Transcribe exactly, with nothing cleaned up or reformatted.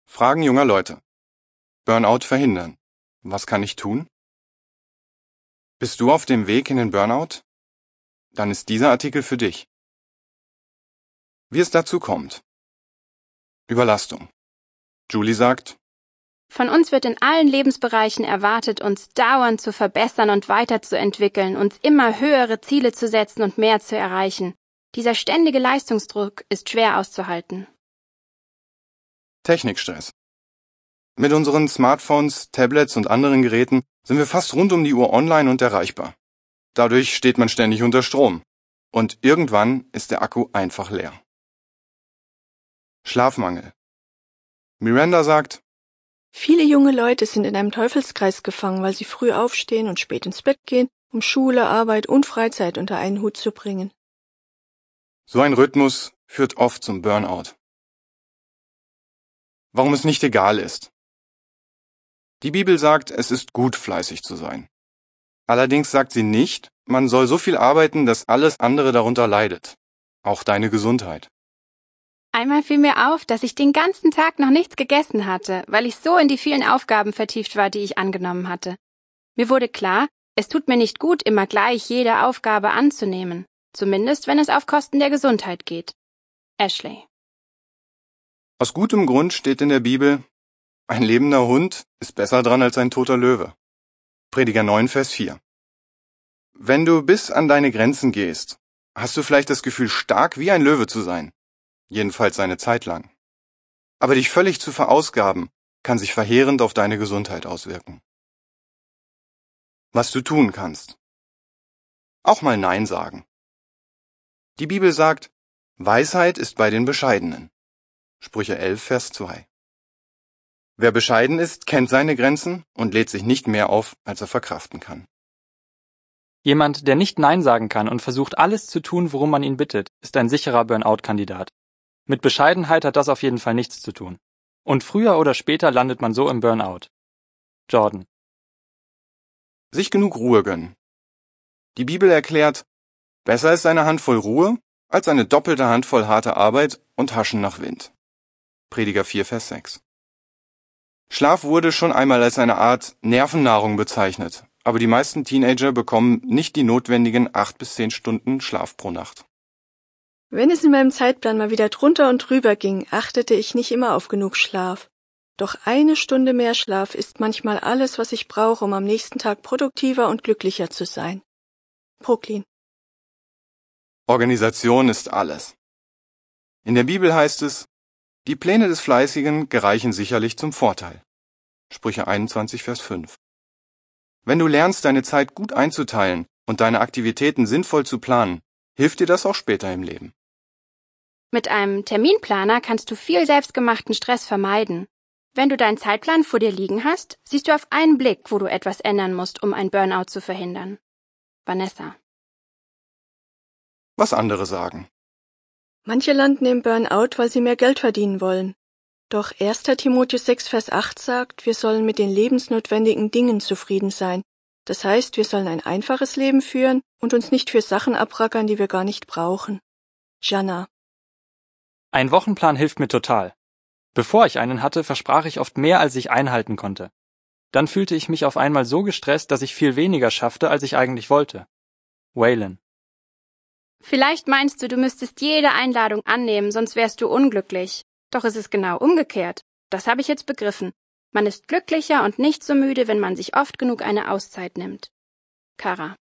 Fragen junger Leute. Burnout verhindern. Was kann ich tun? Bist du auf dem Weg in den Burnout? Dann ist dieser Artikel für dich. Wie es dazu kommt. Überlastung. Julie sagt, Von uns wird in allen Lebensbereichen erwartet, uns dauernd zu verbessern und weiterzuentwickeln, uns immer höhere Ziele zu setzen und mehr zu erreichen. Dieser ständige Leistungsdruck ist schwer auszuhalten. Technikstress. Mit unseren Smartphones, Tablets und anderen Geräten sind wir fast rund um die Uhr online und erreichbar. Dadurch steht man ständig unter Strom. Und irgendwann ist der Akku einfach leer. Schlafmangel. Miranda sagt, Viele junge Leute sind in einem Teufelskreis gefangen, weil sie früh aufstehen und spät ins Bett gehen, um Schule, Arbeit und Freizeit unter einen Hut zu bringen. so ein Rhythmus führt oft zum Burnout. Warum es nicht egal ist. Die Bibel sagt, es ist gut, fleißig zu sein. Allerdings sagt sie nicht, man soll so viel arbeiten, dass alles andere darunter leidet. Auch deine Gesundheit. Einmal fiel mir auf, dass ich den ganzen Tag noch nichts gegessen hatte, weil ich so in die vielen Aufgaben vertieft war, die ich angenommen hatte. Mir wurde klar, es tut mir nicht gut, immer gleich jede Aufgabe anzunehmen, zumindest wenn es auf Kosten der Gesundheit geht. Ashley. Aus gutem Grund steht in der Bibel, ein lebender Hund ist besser dran als ein toter Löwe. Prediger neun, Vers vier. Wenn du bis an deine Grenzen gehst, hast du vielleicht das Gefühl, stark wie ein Löwe zu sein. Jedenfalls eine Zeit lang. Aber dich völlig zu verausgaben, kann sich verheerend auf deine Gesundheit auswirken. Was du tun kannst. Auch mal Nein sagen. Die Bibel sagt, Weisheit ist bei den Bescheidenen. Sprüche elf, Vers zwei. Wer bescheiden ist, kennt seine Grenzen und lädt sich nicht mehr auf, als er verkraften kann. Jemand, der nicht Nein sagen kann und versucht, alles zu tun, worum man ihn bittet, ist ein sicherer Burnout-Kandidat. Mit Bescheidenheit hat das auf jeden Fall nichts zu tun. Und früher oder später landet man so im Burnout. Jordan. Sich genug Ruhe gönnen. Die Bibel erklärt, besser ist eine Handvoll Ruhe als eine doppelte Handvoll harte Arbeit und Haschen nach Wind. Prediger vier, Vers sechs. Schlaf wurde schon einmal als eine Art Nervennahrung bezeichnet, aber die meisten Teenager bekommen nicht die notwendigen acht bis zehn Stunden Schlaf pro Nacht. Wenn es in meinem Zeitplan mal wieder drunter und drüber ging, achtete ich nicht immer auf genug Schlaf. Doch eine Stunde mehr Schlaf ist manchmal alles, was ich brauche, um am nächsten Tag produktiver und glücklicher zu sein. Brooklyn. Organisation ist alles. In der Bibel heißt es, die Pläne des Fleißigen gereichen sicherlich zum Vorteil. Sprüche einundzwanzig, Vers fünf. Wenn du lernst, deine Zeit gut einzuteilen und deine Aktivitäten sinnvoll zu planen, hilft dir das auch später im Leben. Mit einem Terminplaner kannst du viel selbstgemachten Stress vermeiden. Wenn du deinen Zeitplan vor dir liegen hast, siehst du auf einen Blick, wo du etwas ändern musst, um ein Burnout zu verhindern. Vanessa. Was andere sagen. Manche landen im Burnout, weil sie mehr Geld verdienen wollen. Doch erster Timotheus sechs, Vers acht sagt, wir sollen mit den lebensnotwendigen Dingen zufrieden sein. Das heißt, wir sollen ein einfaches Leben führen und uns nicht für Sachen abrackern, die wir gar nicht brauchen. Jana. Ein Wochenplan hilft mir total. Bevor ich einen hatte, versprach ich oft mehr, als ich einhalten konnte. Dann fühlte ich mich auf einmal so gestresst, dass ich viel weniger schaffte, als ich eigentlich wollte. Waylon. Vielleicht meinst du, du müsstest jede Einladung annehmen, sonst wärst du unglücklich. Doch es ist genau umgekehrt. Das habe ich jetzt begriffen. Man ist glücklicher und nicht so müde, wenn man sich oft genug eine Auszeit nimmt. Kara.